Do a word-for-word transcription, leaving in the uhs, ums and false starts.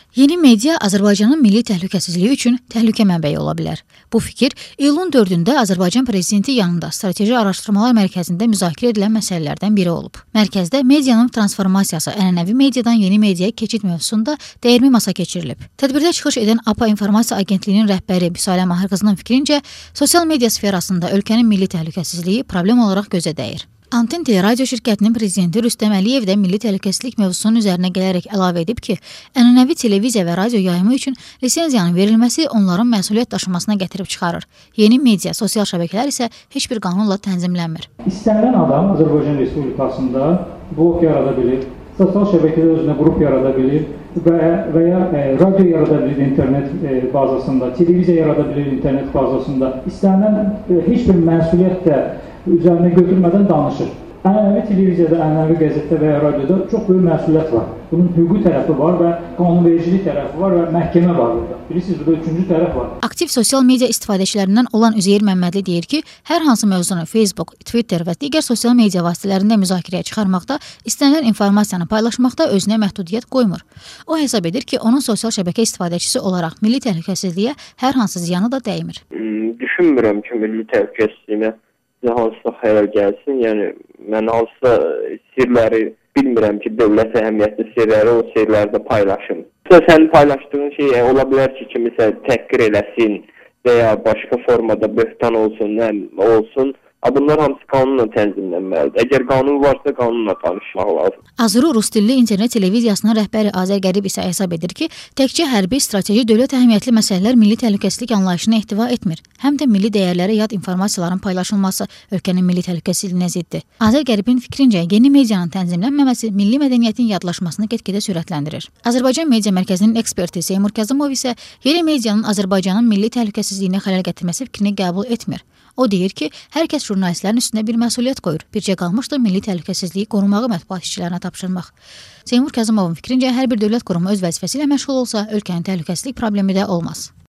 Yeni media Azərbaycanın milli təhlükəsizliyi üçün təhlükə mənbəyi ola bilər. Bu fikir iyulun dördündə Azərbaycan Prezidenti yanında Strateji Araşdırmalar Mərkəzində müzakirə edilən məsələlərdən biri olub. Mərkəzdə medianın transformasiyası, ənənəvi mediadan yeni mediaya keçid mövzusunda dəyirmi masa keçirilib. Tədbirdə çıxış edən A P A İnformasiya Agentliyinin rəhbəri Büsalə Mahırqızının fikrincə, sosial media sferasında ölkənin milli təhlükəsizliyi problem olaraq gözə dəyir. Anten Teleradio şirkətinin prezidenti Rüstəm Əliyev də milli təhlükəsizlik mövzusunun üzərinə gələrək əlavə edib ki, ənənəvi televiziya və radio yayımı üçün lisenziyanın verilməsi onların məsuliyyət daşımasına gətirib çıxarır. Yeni media, sosial şəbəkələr isə heç bir qanunla tənzimlənmir. İstənilən adam Azərbaycan Respublikasında blog yarada bilir, sosial şəbəkədə özünə qrup yarada bilir və, və ya e, radio yarada bilir internet e, bazasında, televiziya yarada bilir internet bazasında. İstənilən e, heç bir məsuliyyət də üzərinə götürmədən danışır. Ənənəvi televiziyada, ənənəvi qəzetdə və ya radioda çox böyük məsuliyyət var. Bunun hüquqi tərəfi var və qanunvericilik tərəfi var və məhkəmə var burada. Bilirsiniz, burada üçüncü tərəf var. Aktiv sosial media istifadəçilərindən olan Üzeyir Məmmədli deyir ki, hər hansı mövzunu Facebook, Twitter və digər sosial media vasitələrində müzakirəyə çıxarmaqda, istənilən informasiyanı paylaşmaqda özünə məhdudiyyət qoymur. O hesab edir ki, onun sosial şəbəkə istifadəçisi olaraq milli təhlükəsizliyə hər hansı ziyanı da dəymir. Hmm, düşünmürəm ki, milli təhlükəsizliyinə hansısa xəyal gəlsin, yəni mən hansısa sirləri bilmirəm ki, dövlət əhəmiyyətli sirləri o sirlərdə paylaşım. Sən paylaşdığın şey ola bilər ki, kimisə təhqir eləsin və ya başqa formada böhtan olsun, nə olsun. Bunlar hamısı qanunla tənzimlənməlidir. Əgər qanun varsa, qanunla tanışmaq lazım. Azuru Rus dilli internet televiziyasının rəhbəri Azər Qərib isə hesab edir ki, təkcə hərbi, strateji, dövlət əhəmiyyətli məsələlər milli təhlükəsizlik anlayışını ehtiva etmir. Həm də milli dəyərlərə yad informasiyaların paylaşılması ölkənin milli təhlükəsizliyinə ziddir. Azər Qəribin fikrincə, yeni medianın tənzimlənməməsi milli mədəniyyətin yadlaşmasını get-gedə sürətləndirir. Azərbaycan Media Mərkəzinin eksperti Seymur Kazımov isə yeni medianın Azərbaycanın milli təhlükəsizliyinə xələl gətirməsi fikrini qəbul etmir. O deyir ki, hər kəs jurnalistlərin üstünə bir məsuliyyət qoyur. Bircə qalmışdır milli təhlükəsizliyi qorumağı mətbuat işçilərinə tapşırmaq. Seymur Kazımovun fikrincə, hər bir dövlət qurumu öz vəzifəsi ilə məşğul olsa, ölkənin təhlükəsizlik problemi də olmaz.